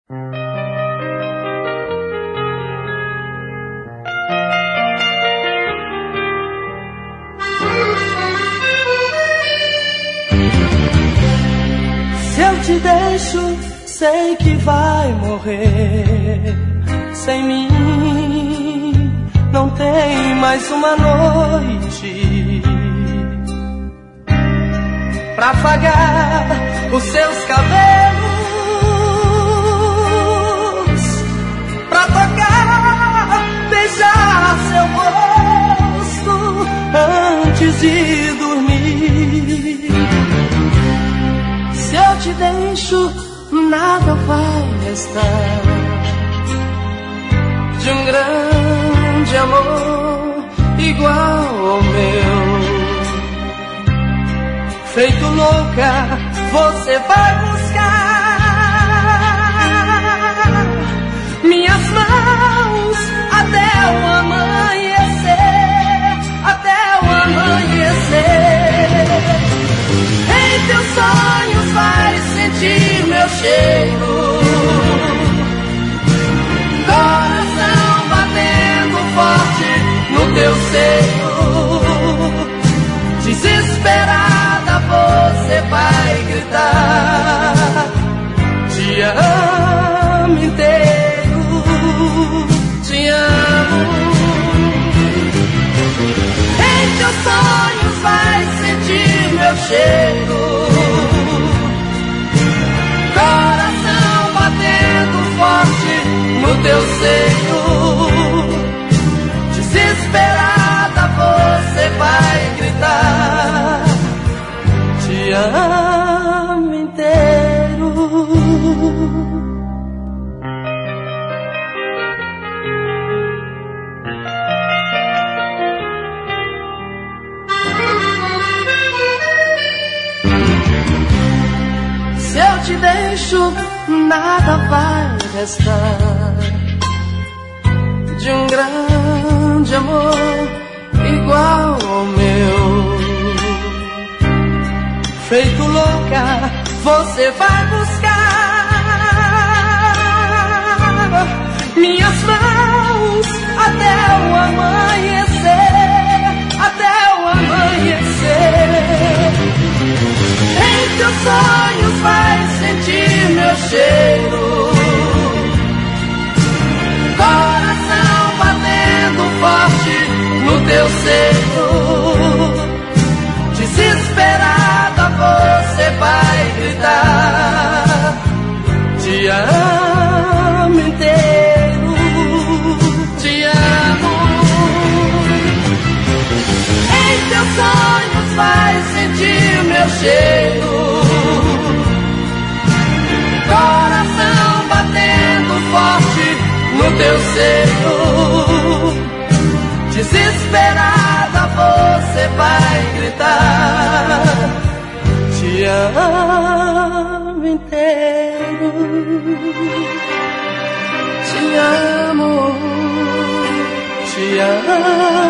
Se eu te deixo, sei que vai morrer sem mim. Não tem mais uma noite pra afagar os seus cabelos, pra tocar, beijar seu rosto antes de dormir. Se eu te deixo, nada vai restar de um grande amor igual ao meu. Feito louca, você vai buscar minhas mãos até o amanhecer, até o amanhecer. Em teus sonhos vai sentir meu cheiro, coração batendo forte no teu seio. Desesperada você vai gritar, te amo inteiro, te amo. Em teus sonhos vai sentir meu cheiro, coração batendo forte no teu seio. Desesperada você vai gritar, te amo inteiro. Se eu te deixo, nada vai restar de um grande amor igual ao meu. Feito louca, você vai buscar minhas mãos até o amanhecer, até o amanhecer. Em teus sonhos vai sentir meu cheiro, coração batendo forte no teu seio. Desesperada você vai gritar, te amo inteiro, te amo. Em teus sonhos vai sentir meu cheiro, coração batendo forte no teu seio. Desesperada você vai gritar, te amo inteiro, te amo, te amo.